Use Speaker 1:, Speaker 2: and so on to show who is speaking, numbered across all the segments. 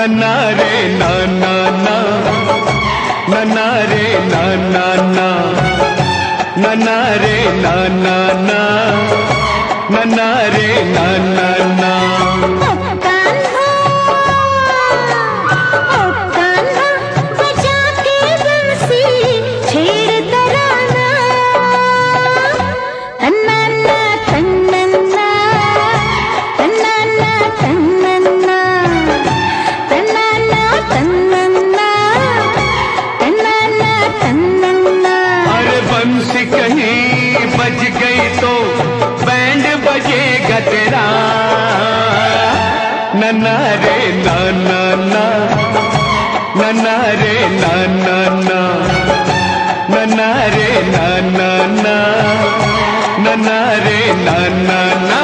Speaker 1: नन्ना रे ना ना ना, नन्ना रे ना ना ना, नन्ना रे ना ना ना, नन्ना रे ना ना ना। बज गई तो बैंड बजेगा तेरा, नन्ना रे ना ना ना, नन्ना रे ना ना ना, नन्ना रे ना ना ना, नन्ना रे ना ना ना।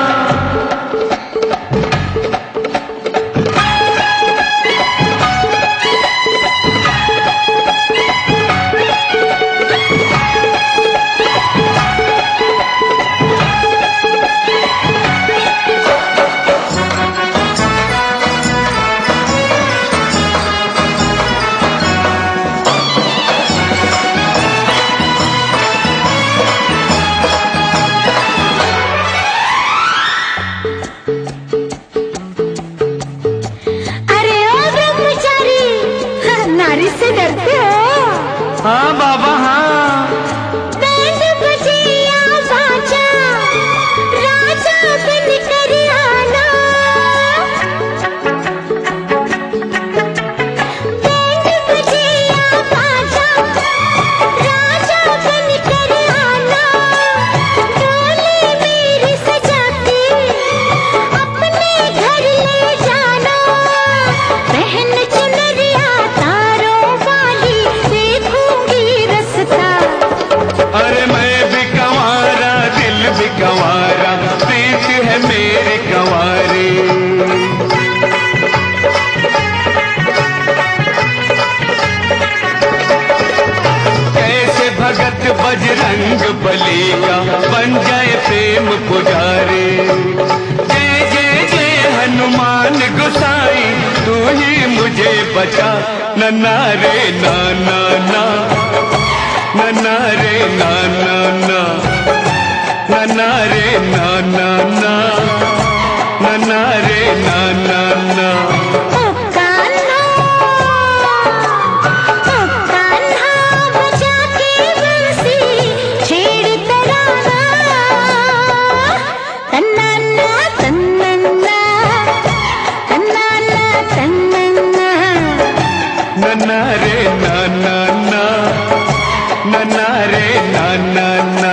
Speaker 2: से डरते हो?
Speaker 1: हाँ बाबा हाँ।
Speaker 2: बैंड बजे या बाजा, राजा बन कर आना। बैंड बजे या बाजा, राजा बन कर आना। डोली मेरी सजा के अपने घर ले जाना। बहन चुनरिया
Speaker 1: अरे मैं भी कंवारा, दिल भी कंवारा, प्रीत है मेरी कंवारी। कैसे भगत बजरंग बली का बन जाए प्रेम पुजारी। जय जय जय हनुमान गोसाई, तू ही मुझे बचा, नन्ना रे ना ना ना, नन्ना रे ना ना ना, नन्ना रे ना ना ना, नन्ना रे ना ना ना।
Speaker 2: ओ कान्हा बजा के बंसी छेड़ तराना। तन्नाना तन्नन्ना, तन्नाना तन्नन्ना,
Speaker 1: नन्ना रे ना ना ना, नन्ना रे ना ना ना।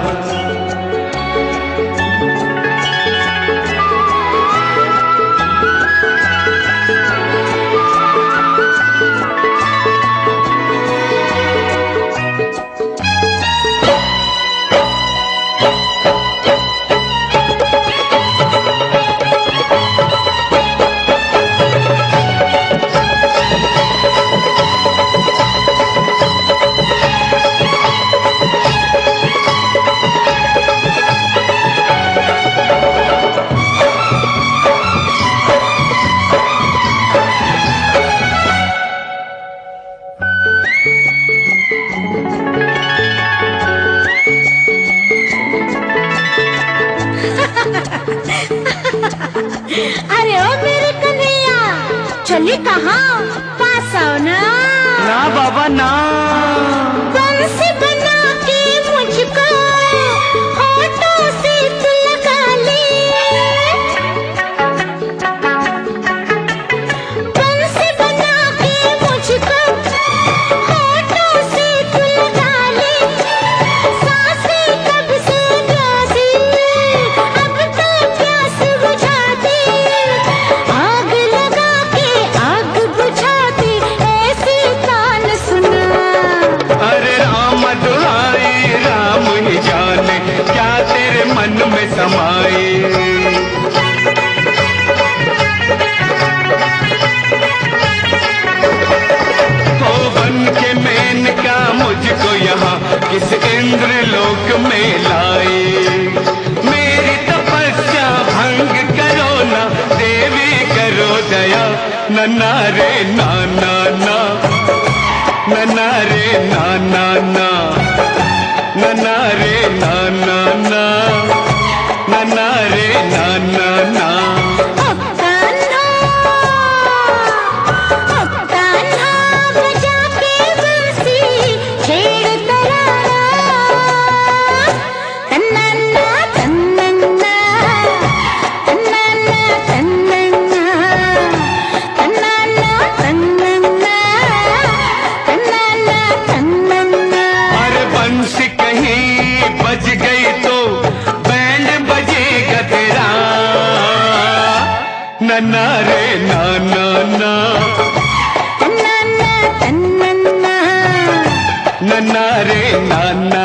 Speaker 2: अरे ओ मेरे कन्हैया, चली कहाँ? पास आओ ना।
Speaker 1: ना बाबा ना।
Speaker 2: बंसी बना के मुझको होठों से तू लगा ले। बंसी बना के मुझको होठों से तू लगा ले। सांसें कब से प्यासी, अब तो प्यास बुझा दे। आग लगा के आग बुझा दे, ऐसी तान सुना।
Speaker 1: अरे राम नन्ना रे ना ना ना, नन्ना रे ना ना ना, नन्ना रे ना ना ना, नन्ना रे ना ना ना। बज गई तो बैंड बजेगा तेरा, नन्ना रे ना ना ना, नन्ना रे ना ना।